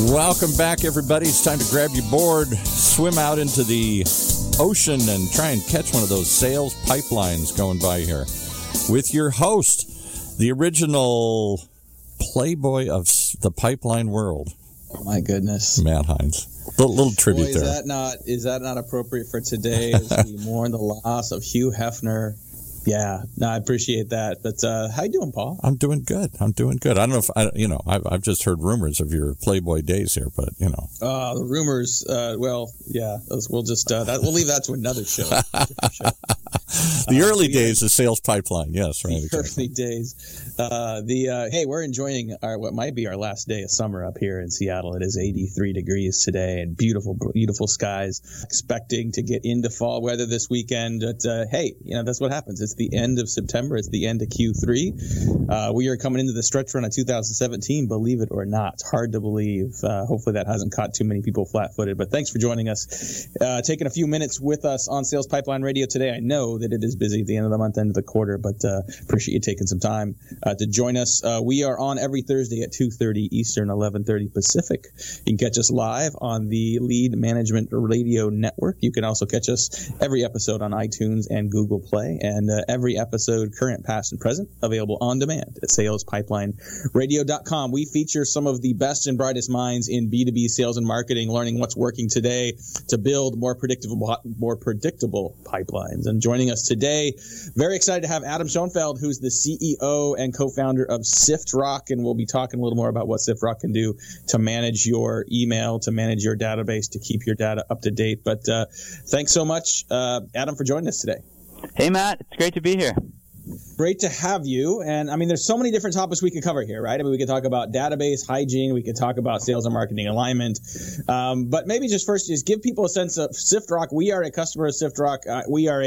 Welcome back, everybody. It's time to grab your board, swim out into the ocean, and try and catch one of those sales pipelines going by here with your host, the original playboy of the pipeline world. Oh, my goodness. Matt Hines. Little tribute Boy, there. Is that not appropriate for today as we mourn the loss of Hugh Hefner? Yeah, no, I appreciate that. But how you doing, Paul? I'm doing good. I don't know if I've just heard rumors of your Playboy days here, but the rumors. Well, yeah, we'll just we'll leave that to another show. The early days of sales pipeline. Yes, right. The early days. Hey, we're enjoying what might be our last day of summer up here in Seattle. It is 83 degrees today and beautiful, beautiful skies. Expecting to get into fall weather this weekend. But hey, that's what happens. It's the end of September. It's the end of Q3. We are coming into the stretch run of 2017, believe it or not. It's hard to believe. Hopefully that hasn't caught too many people flat-footed. But thanks for joining us. Taking a few minutes with us on Sales Pipeline Radio today. I know that it is busy at the end of the month, end of the quarter, but appreciate you taking some time to join us. We are on every Thursday at 2:30 Eastern, 11:30 Pacific. You can catch us live on the Lead Management Radio Network. You can also catch us every episode on iTunes and Google Play, and every episode, current, past, and present, available on demand at salespipelineradio.com. We feature some of the best and brightest minds in B2B sales and marketing, learning what's working today to build more predictable pipelines. And joining us today, very excited to have Adam Schoenfeld, who's the CEO and co-founder of SiftRock, and we'll be talking a little more about what SiftRock can do to manage your email, to manage your database, to keep your data up to date. But thanks so much, Adam, for joining us today. Hey, Matt. It's great to be here. Great to have you. And I mean, there's so many different topics we could cover here, right? I mean, we could talk about database hygiene. We could talk about sales and marketing alignment. But maybe just first, just give people a sense of SiftRock. We are a customer of SiftRock. We are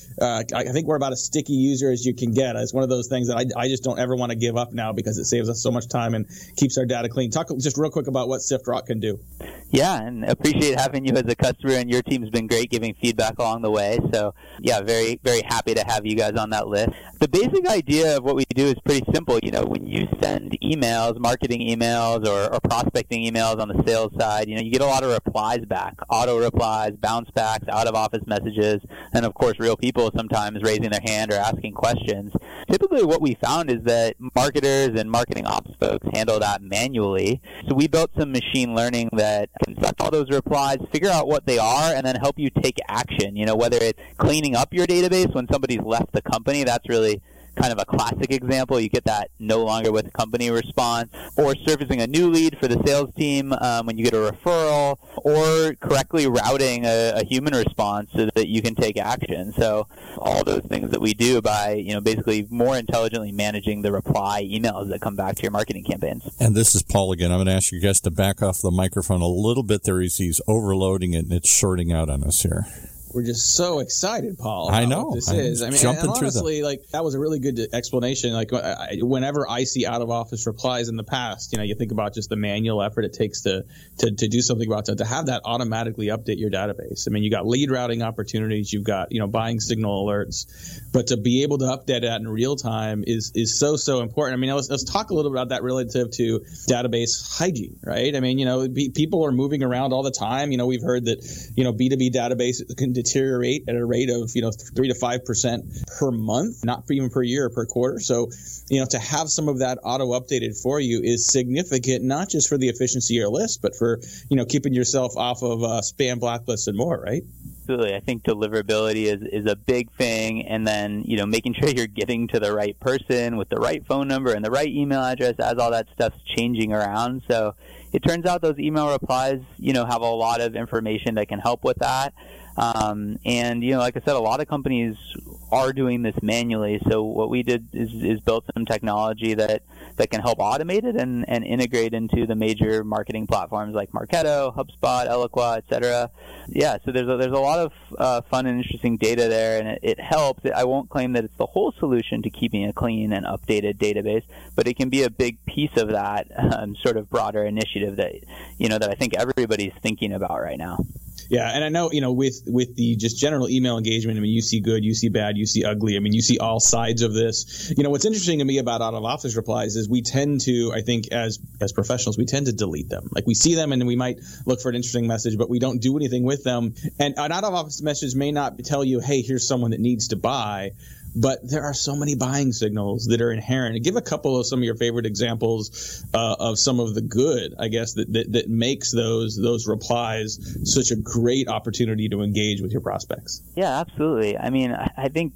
I think we're about as sticky user as you can get. It's one of those things that I just don't ever want to give up now because it saves us so much time and keeps our data clean. Talk just real quick about what SiftRock can do. Yeah, and appreciate having you as a customer, and your team's been great giving feedback along the way. So, yeah, very, very happy to have you guys on that list. The basic idea of what we do is pretty simple. When you send emails, marketing emails or prospecting emails on the sales side, you get a lot of replies back, auto replies, bounce backs, out of office messages, and of course real people sometimes raising their hand or asking questions. Typically what we found is that marketers and marketing ops folks handle that manually. So we built some machine learning that can suck all those replies, figure out what they are, and then help you take action. Whether it's cleaning up your database when somebody's left the company, that's really kind of a classic example. You get that no longer with the company response, or surfacing a new lead for the sales team when you get a referral, or correctly routing a human response so that you can take action. So all those things that we do by, basically more intelligently managing the reply emails that come back to your marketing campaigns. And this is Paul again. I'm going to ask you guys to back off the microphone a little bit there. He's overloading it and it's shorting out on us here. We're just so excited, Paul. I know. What this is. I mean, jumping and honestly, that was a really good explanation. Like, whenever I see out of office replies in the past, you think about just the manual effort it takes to do something about that, to have that automatically update your database. I mean, you got lead routing opportunities, you've got, buying signal alerts, but to be able to update that in real time is so important. I mean, let's talk a little bit about that relative to database hygiene, right? I mean, people are moving around all the time. We've heard that, B2B databases can deteriorate at a rate of 3 to 5% per month, not even per year or per quarter. So to have some of that auto updated for you is significant, not just for the efficiency of your list, but for keeping yourself off of spam blacklists and more, right? Absolutely. I think deliverability is a big thing, and then making sure you're getting to the right person with the right phone number and the right email address as all that stuff's changing around. So it turns out those email replies have a lot of information that can help with that. And like I said, a lot of companies are doing this manually. So what we did is built some technology that can help automate it and integrate into the major marketing platforms like Marketo, HubSpot, Eloqua, etc. Yeah, so there's a lot of fun and interesting data there, and it helps. I won't claim that it's the whole solution to keeping a clean and updated database, but it can be a big piece of that sort of broader initiative that that I think everybody's thinking about right now. Yeah, and I know, with the just general email engagement, I mean, you see good, you see bad, you see ugly. I mean, you see all sides of this. What's interesting to me about out-of-office replies is we tend to, I think, as professionals, we tend to delete them. Like, we see them and we might look for an interesting message, but we don't do anything with them. And an out-of-office message may not tell you, hey, here's someone that needs to buy. But there are so many buying signals that are inherent. Give a couple of some of your favorite examples of some of the good, I guess, that makes those replies such a great opportunity to engage with your prospects. Yeah, absolutely. I mean, I think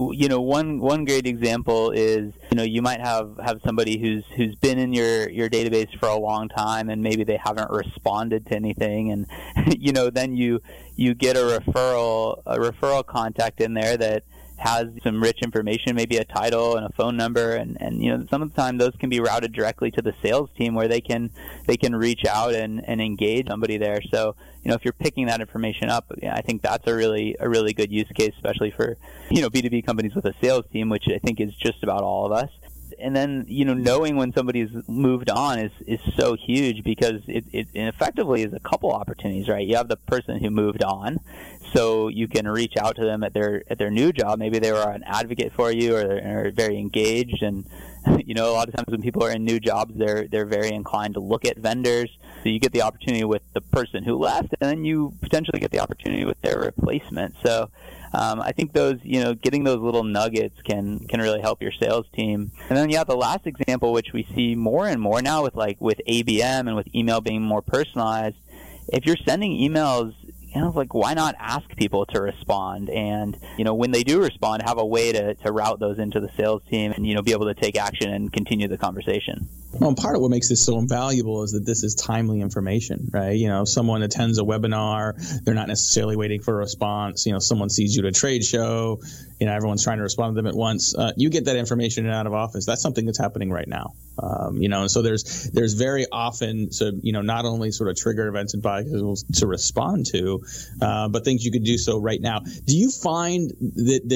one great example is you might have somebody who's been in your database for a long time, and maybe they haven't responded to anything, and then you get a referral contact in there that has some rich information, maybe a title and a phone number, and some of the time those can be routed directly to the sales team where they can reach out and engage somebody there. So if you're picking that information up, I think that's a really good use case, especially for B2B companies with a sales team, which I think is just about all of us. And then, knowing when somebody's moved on is so huge, because it effectively is a couple opportunities, right? You have the person who moved on, so you can reach out to them at their new job. Maybe they were an advocate for you, or they're very engaged. And, a lot of times when people are in new jobs, they're very inclined to look at vendors. So you get the opportunity with the person who left, and then you potentially get the opportunity with their replacement. So I think those, getting those little nuggets can really help your sales team. And then, the last example, which we see more and more now with ABM and with email being more personalized, if you're sending emails, why not ask people to respond? And, when they do respond, have a way to route those into the sales team and, be able to take action and continue the conversation. Well, and part of what makes this so invaluable is that this is timely information, right? If someone attends a webinar, they're not necessarily waiting for a response. Someone sees you at a trade show, everyone's trying to respond to them at once. You get that information out of office. That's something that's happening right now. And so there's very often, not only sort of trigger events and buying signals to respond to, but things you could do so right now. Do you find that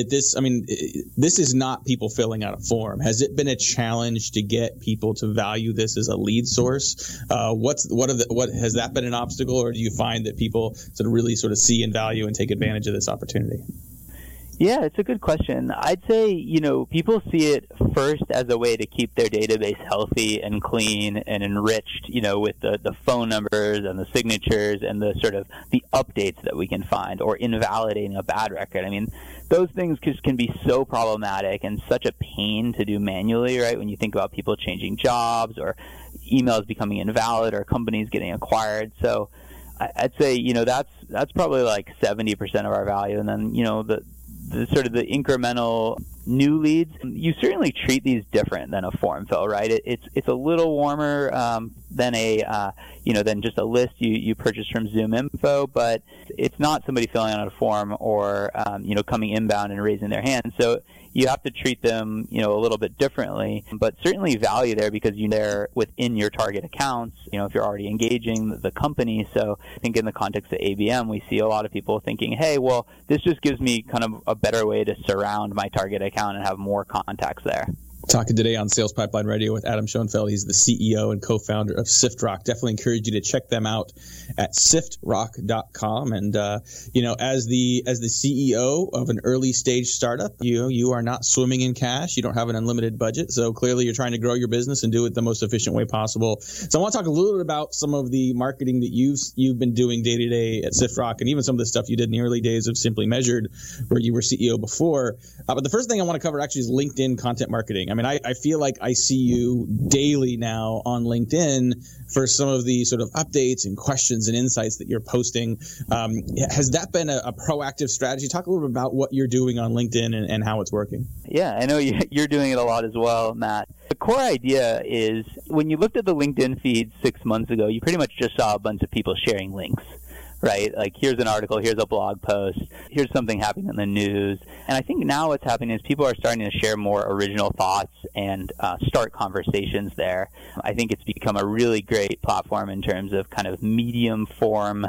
this is not people filling out a form? Has it been a challenge to get people to value this as a lead source? What has that been an obstacle, or do you find that people sort of really sort of see and value and take advantage of this opportunity? Yeah, it's a good question. I'd say, people see it first as a way to keep their database healthy and clean and enriched, with the phone numbers and the signatures and the sort of the updates that we can find, or invalidating a bad record. I mean, those things can be so problematic and such a pain to do manually, right? When you think about people changing jobs, or emails becoming invalid, or companies getting acquired. So I'd say, that's probably like 70% of our value. And then, the sort of the incremental new leads, you certainly treat these different than a form fill, right? It's a little warmer than than just a list you purchase from ZoomInfo, but it's not somebody filling out a form or coming inbound and raising their hand. So you have to treat them a little bit differently, but certainly value there, because they're within your target accounts. If you're already engaging the company. So I think in the context of ABM, we see a lot of people thinking, hey, well, this just gives me kind of a better way to surround my target account and have more contacts there. Talking today on Sales Pipeline Radio with Adam Schoenfeld. He's the CEO and co-founder of SiftRock. Definitely encourage you to check them out at siftrock.com. And, as the CEO of an early stage startup, you are not swimming in cash. You don't have an unlimited budget. So clearly you're trying to grow your business and do it the most efficient way possible. So I want to talk a little bit about some of the marketing that you've been doing day to day at SiftRock, and even some of the stuff you did in the early days of Simply Measured, where you were CEO before. But the first thing I want to cover actually is LinkedIn content marketing. I mean, I feel like I see you daily now on LinkedIn for some of the sort of updates and questions and insights that you're posting. Has that been a proactive strategy? Talk a little bit about what you're doing on LinkedIn and how it's working. Yeah, I know you're doing it a lot as well, Matt. The core idea is, when you looked at the LinkedIn feed 6 months ago, you pretty much just saw a bunch of people sharing links. Right? Like, here's an article, here's a blog post, here's something happening in the news. And I think now what's happening is people are starting to share more original thoughts and start conversations there. I think it's become a really great platform in terms of kind of medium form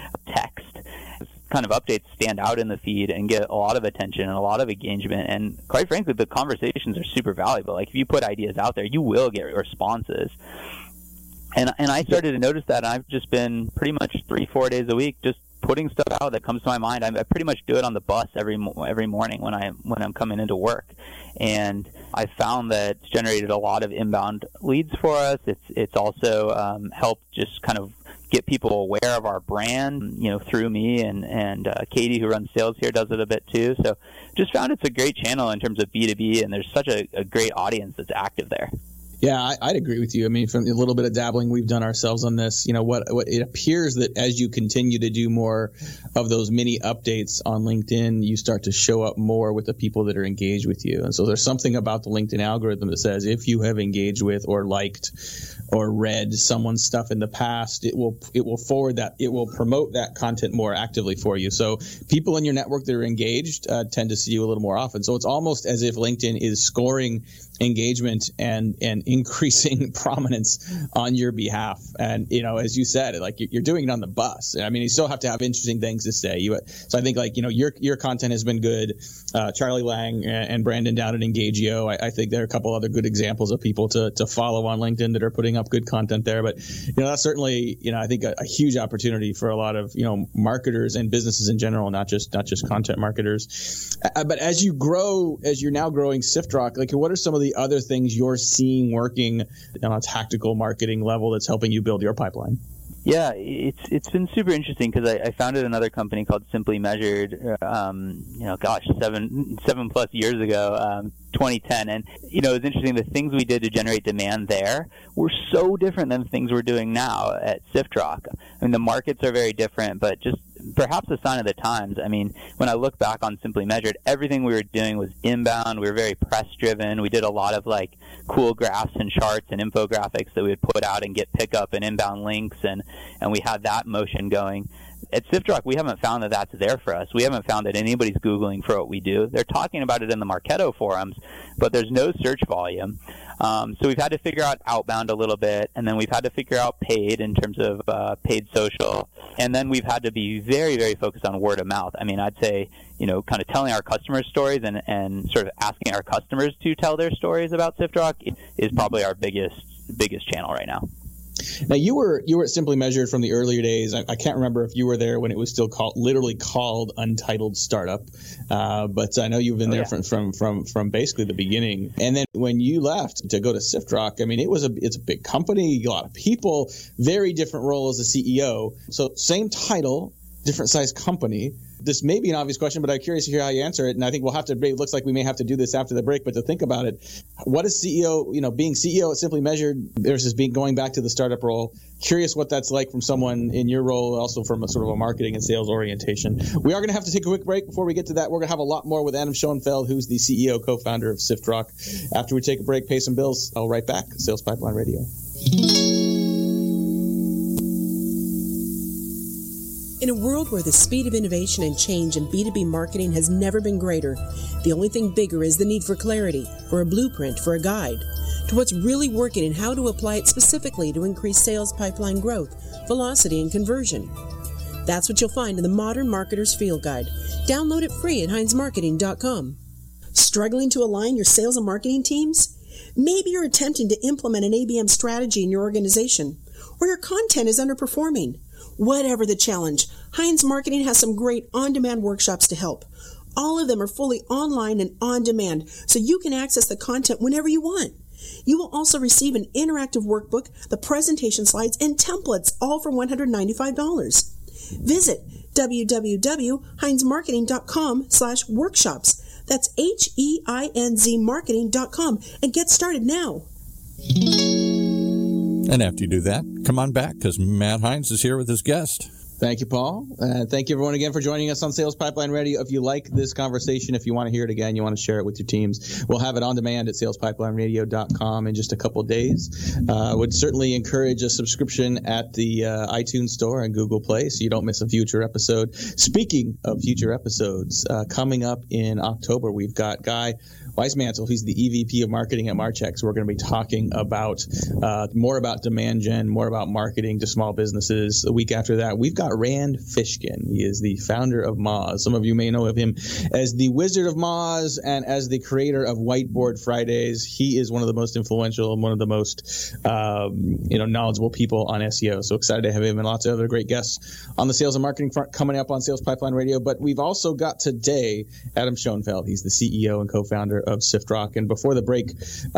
text. Kind of updates stand out in the feed and get a lot of attention and a lot of engagement. And quite frankly, the conversations are super valuable. Like, if you put ideas out there, you will get responses. And I started to notice that, and I've just been pretty much 3-4 days a week just putting stuff out that comes to my mind. I pretty much do it on the bus every morning when I'm coming into work, and I found that it's generated a lot of inbound leads for us. It's also helped just kind of get people aware of our brand, through me, and Katie, who runs sales here, does it a bit too. So just found it's a great channel in terms of B2B, and there's such a great audience that's active there. Yeah, I'd agree with you. I mean, from a little bit of dabbling we've done ourselves on this, what it appears that as you continue to do more of those mini updates on LinkedIn, you start to show up more with the people that are engaged with you. And so there's something about the LinkedIn algorithm that says if you have engaged with or liked or read someone's stuff in the past, it will forward that, it will promote that content more actively for you. So people in your network that are engaged tend to see you a little more often. So it's almost as if LinkedIn is scoring engagement and increasing prominence on your behalf. And, as you said, like you're doing it on the bus. I mean, you still have to have interesting things to say. So I think your content has been good. Charlie Lang and Brandon down at Engagio, I think there are a couple other good examples of people to follow on LinkedIn that are putting up good content there. But, that's certainly, I think a huge opportunity for a lot of, marketers and businesses in general, not just content marketers. But as you grow, as you're now growing SiftRock, like what are some of the other things you're seeing working on a tactical marketing level that's helping you build your pipeline? Yeah, it's been super interesting because I founded another company called Simply Measured, 7+ years ago, 2010. And, it's interesting, the things we did to generate demand there were so different than the things we're doing now at SiftRock. I mean, the markets are very different, but just perhaps a sign of the times. I mean, when I look back on Simply Measured, everything we were doing was inbound. We were very press-driven. We did a lot of, cool graphs and charts and infographics that we would put out and get pickup and inbound links, and we had that motion going. At SiftRock, we haven't found that that's there for us. We haven't found that anybody's Googling for what we do. They're talking about it in the Marketo forums, but there's no search volume. So we've had to figure out outbound a little bit, and then we've had to figure out paid in terms of paid social. And then we've had to be very, very focused on word of mouth. I mean, I'd say, kind of telling our customers stories and sort of asking our customers to tell their stories about SiftRock is probably our biggest channel right now. Now, you were at Simply Measured from the earlier days. I can't remember if you were there when it was still literally called Untitled Startup, but I know you've been there from basically the beginning. And then when you left to go to SiftRock, I mean, it's a big company, a lot of people, very different role as a CEO. So same title, different size company. This may be an obvious question, but I'm curious to hear how you answer it. And I think it looks like we may have to do this after the break, but to think about it, what is CEO, being CEO at Simply Measured versus going back to the startup role? Curious what that's like from someone in your role, also from a sort of a marketing and sales orientation. We are going to have to take a quick break. Before we get to that, we're going to have a lot more with Adam Schoenfeld, who's the CEO, co-founder of SiftRock. After we take a break, pay some bills. I'll right back. Sales Pipeline Radio. In a world where the speed of innovation and change in B2B marketing has never been greater, the only thing bigger is the need for clarity, for a blueprint, for a guide to what's really working and how to apply it specifically to increase sales pipeline growth, velocity, and conversion. That's what you'll find in the Modern Marketer's Field Guide. Download it free at HeinzMarketing.com. Struggling to align your sales and marketing teams? Maybe you're attempting to implement an ABM strategy in your organization, or your content is underperforming. Whatever the challenge, Heinz Marketing has some great on-demand workshops to help. All of them are fully online and on-demand, so you can access the content whenever you want. You will also receive an interactive workbook, the presentation slides, and templates, all for $195. Visit www.heinzmarketing.com/workshops. That's HEINZ marketing.com and get started now. And after you do that, come on back because Matt Heinz is here with his guest. Thank you, Paul. Thank you, everyone, again for joining us on Sales Pipeline Radio. If you like this conversation, if you want to hear it again, you want to share it with your teams, we'll have it on demand at salespipelineradio.com in just a couple of days. Would certainly encourage a subscription at the iTunes Store and Google Play so you don't miss a future episode. Speaking of future episodes, coming up in October, we've got Guy Weismantel. He's the EVP of marketing at Marchex. We're going to be talking about more about demand gen, more about marketing to small businesses. The week after that, we've got Rand Fishkin. He is the founder of Moz. Some of you may know of him as the Wizard of Moz and as the creator of Whiteboard Fridays. He is one of the most influential and one of the most knowledgeable people on SEO. So excited to have him and lots of other great guests on the sales and marketing front coming up on Sales Pipeline Radio. But we've also got today Adam Schoenfeld. He's the CEO and co-founder of SiftRock. And before the break,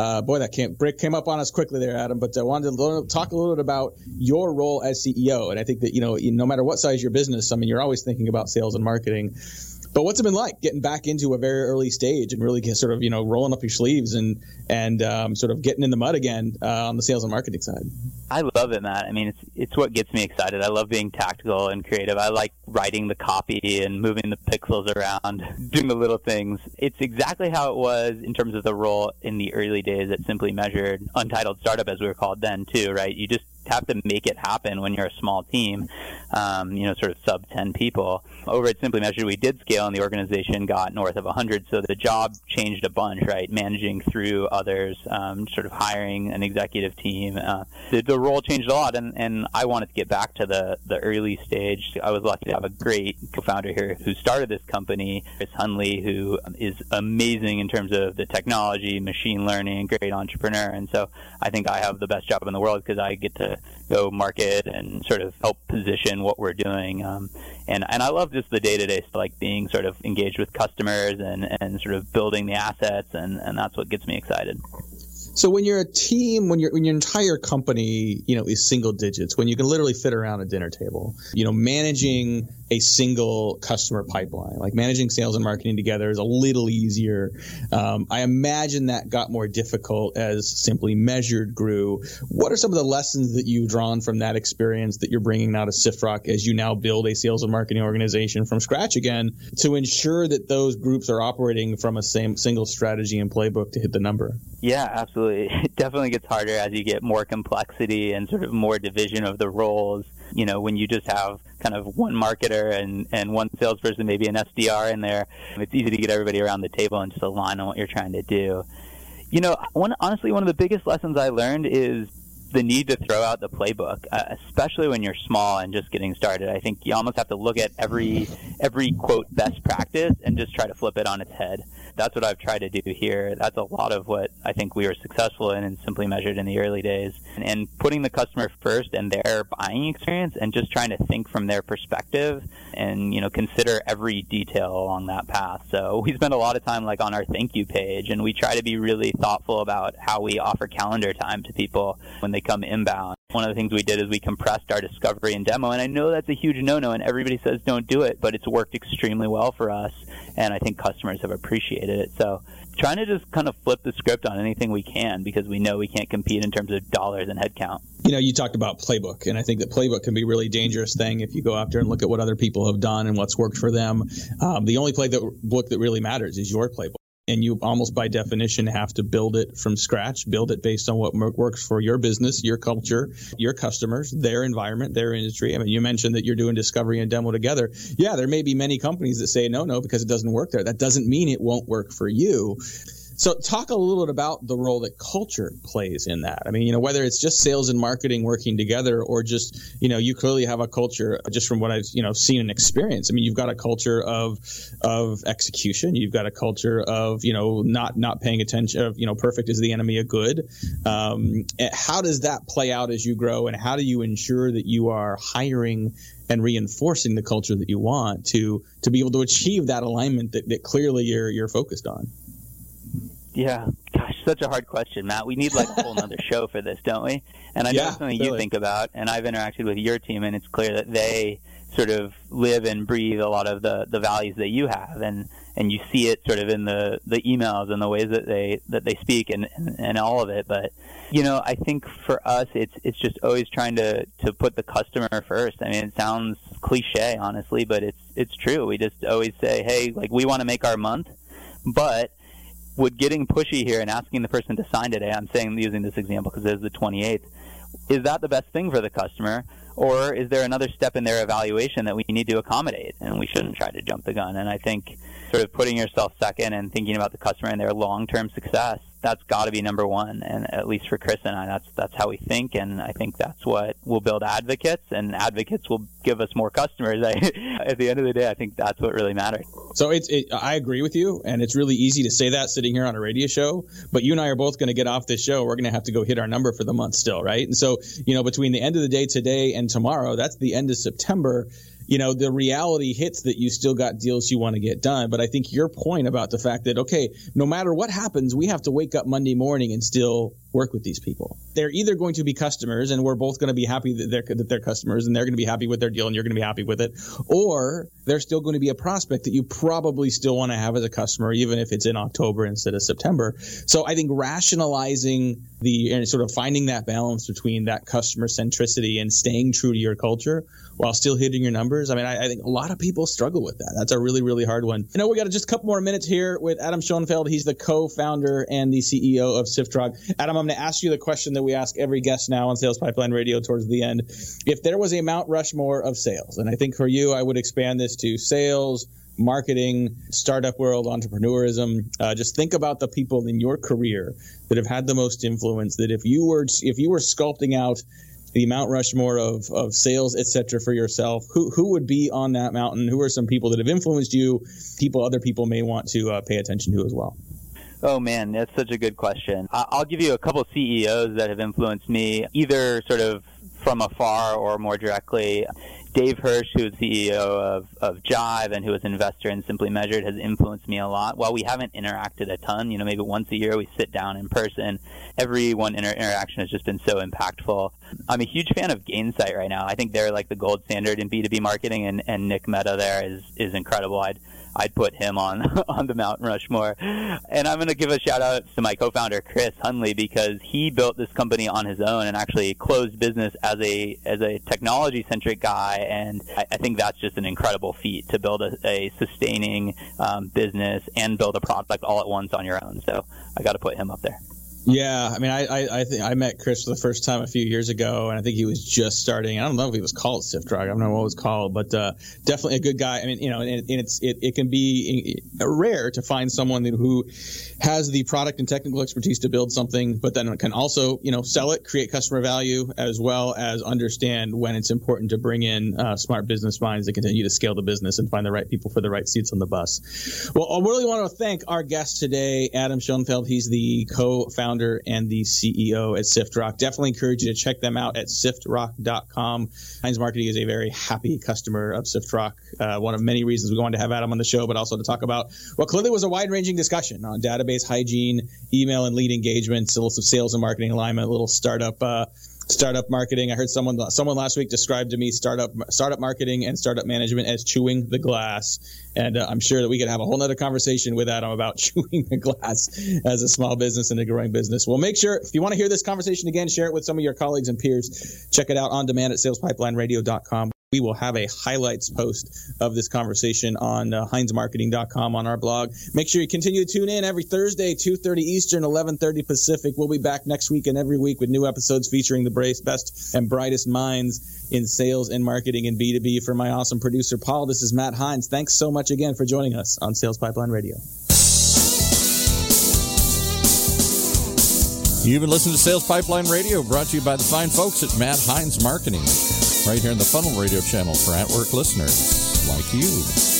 that break came up on us quickly there, Adam. But I wanted to talk a little bit about your role as CEO. And I think that no matter what size your business, I mean, you're always thinking about sales and marketing. But what's it been like getting back into a very early stage and really sort of, rolling up your sleeves and sort of getting in the mud again on the sales and marketing side? I love it, Matt. I mean, it's what gets me excited. I love being tactical and creative. I like writing the copy and moving the pixels around, doing the little things. It's exactly how it was in terms of the role in the early days at Simply Measured, Untitled Startup as we were called then too, right? You just have to make it happen when you're a small team, sort of sub 10 people. Over at Simply Measured, we did scale and the organization got north of 100. So the job changed a bunch, right? Managing through others, sort of hiring an executive team. The role changed a lot, and I wanted to get back to the early stage. I was lucky to have a great co-founder here who started this company, Chris Hunley, who is amazing in terms of the technology, machine learning, great entrepreneur. And so I think I have the best job in the world because I get to go market and sort of help position what we're doing. And I love just the day-to-day, like being sort of engaged with customers and sort of building the assets, and that's what gets me excited. So when you're a team, when your entire company, is single digits, when you can literally fit around a dinner table, managing a single customer pipeline, like managing sales and marketing together is a little easier. I imagine that got more difficult as Simply Measured grew. What are some of the lessons that you've drawn from that experience that you're bringing now to SiftRock as you now build a sales and marketing organization from scratch again to ensure that those groups are operating from a single strategy and playbook to hit the number? Yeah, absolutely. It definitely gets harder as you get more complexity and sort of more division of the roles. When you just have kind of one marketer and one salesperson, maybe an SDR in there, it's easy to get everybody around the table and just align on what you're trying to do. Honestly, one of the biggest lessons I learned is the need to throw out the playbook, especially when you're small and just getting started. I think you almost have to look at every quote best practice and just try to flip it on its head. That's what I've tried to do here. That's a lot of what I think we were successful in Simply Measured in the early days. And putting the customer first and their buying experience and just trying to think from their perspective and, consider every detail along that path. So we spend a lot of time on our thank you page, and we try to be really thoughtful about how we offer calendar time to people when they come inbound. One of the things we did is we compressed our discovery and demo, and I know that's a huge no-no, and everybody says don't do it, but it's worked extremely well for us, and I think customers have appreciated it. So trying to just kind of flip the script on anything we can because we know we can't compete in terms of dollars and headcount. You talked about playbook, and I think that playbook can be a really dangerous thing if you go after and look at what other people have done and what's worked for them. The only playbook that really matters is your playbook. And you almost by definition have to build it from scratch, build it based on what works for your business, your culture, your customers, their environment, their industry. I mean, you mentioned that you're doing discovery and demo together. Yeah, there may be many companies that say no, because it doesn't work there. That doesn't mean it won't work for you. So talk a little bit about the role that culture plays in that. I mean, whether it's just sales and marketing working together or just, you clearly have a culture just from what I've, seen and experienced. I mean, you've got a culture of execution. You've got a culture of, not paying attention of, perfect is the enemy of good. How does that play out as you grow, and how do you ensure that you are hiring and reinforcing the culture that you want to be able to achieve that alignment that clearly you're focused on? Yeah, gosh, such a hard question, Matt. We need a whole nother show for this, don't we? And I know it's something you think about, and I've interacted with your team, and it's clear that they sort of live and breathe a lot of the values that you have, and you see it sort of in the emails and the ways that they speak and all of it. But I think for us, it's just always trying to put the customer first. I mean, it sounds cliche, honestly, but it's true. We just always say, hey, we want to make our month, but would getting pushy here and asking the person to sign today, I'm using this example because it is the 28th, is that the best thing for the customer? Or is there another step in their evaluation that we need to accommodate? And we shouldn't try to jump the gun. And I think sort of putting yourself second and thinking about the customer and their long-term success, that's got to be number one. And at least for Chris and I, that's how we think. And I think that's what will build advocates, and advocates will give us more customers. At the end of the day, I think that's what really matters. So I agree with you, and it's really easy to say that sitting here on a radio show, but you and I are both going to get off this show. We're going to have to go hit our number for the month still, right? And so, between the end of the day today and tomorrow, that's the end of September. The reality hits that you still got deals you want to get done. But I think your point about the fact that, okay, no matter what happens, we have to wake up Monday morning and still work with these people. They're either going to be customers, and we're both going to be happy that they're customers, and they're going to be happy with their deal, and you're going to be happy with it, or they're still going to be a prospect that you probably still want to have as a customer, even if it's in October instead of September. So I think rationalizing and sort of finding that balance between that customer centricity and staying true to your culture while still hitting your numbers. I mean, I think a lot of people struggle with that. That's a really, really hard one. We got just a couple more minutes here with Adam Schoenfeld. He's the co-founder and the CEO of Siftrock. Adam, I'm going to ask you the question that we ask every guest now on Sales Pipeline Radio towards the end. If there was a Mount Rushmore of sales, and I think for you, I would expand this to sales, marketing, startup world, entrepreneurism. Just think about the people in your career that have had the most influence, that if you were sculpting out the Mount Rushmore of sales, et cetera, for yourself, who would be on that mountain? Who are some people that have influenced you, other people may want to pay attention to as well? Oh, man, that's such a good question. I'll give you a couple CEOs that have influenced me, either sort of from afar or more directly. Dave Hirsch, who is CEO of Jive and who is an investor in Simply Measured, has influenced me a lot. While we haven't interacted a ton, maybe once a year we sit down in person, every one interaction has just been so impactful. I'm a huge fan of Gainsight right now. I think they're like the gold standard in B2B marketing, and Nick Mehta there is incredible. I'd put him on the Mount Rushmore. And I'm going to give a shout out to my co-founder, Chris Hundley, because he built this company on his own and actually closed business as a technology-centric guy. And I think that's just an incredible feat, to build a sustaining business and build a product all at once on your own. So I got to put him up there. Yeah, I mean, I think I met Chris for the first time a few years ago, and I think he was just starting. I don't know if he was called Siftrock. I don't know what it was called, but definitely a good guy. I mean, and it can be rare to find someone who has the product and technical expertise to build something, but then can also, sell it, create customer value, as well as understand when it's important to bring in smart business minds that continue to scale the business and find the right people for the right seats on the bus. Well, I really want to thank our guest today, Adam Schoenfeld. He's the co-founder and the CEO at Siftrock. Definitely encourage you to check them out at siftrock.com. Heinz Marketing is a very happy customer of Siftrock. One of many reasons we wanted to have Adam on the show, but also to talk about what clearly was a wide-ranging discussion on database hygiene, email and lead engagement, a little sales and marketing alignment, a little startup marketing. I heard someone last week describe to me startup marketing and startup management as chewing the glass. And I'm sure that we could have a whole nother conversation with Adam about chewing the glass as a small business and a growing business. Well, make sure, if you want to hear this conversation again, share it with some of your colleagues and peers. Check it out on demand at salespipelineradio.com. We will have a highlights post of this conversation on HeinzMarketing.com on our blog. Make sure you continue to tune in every Thursday, 2:30 Eastern, 11:30 Pacific. We'll be back next week and every week with new episodes featuring the best and brightest minds in sales and marketing and B2B. For my awesome producer, Paul, this is Matt Heinz. Thanks so much again for joining us on Sales Pipeline Radio. You've been listening to Sales Pipeline Radio, brought to you by the fine folks at Matt Heinz Marketing, right here on the Funnel Radio channel for at-work listeners like you.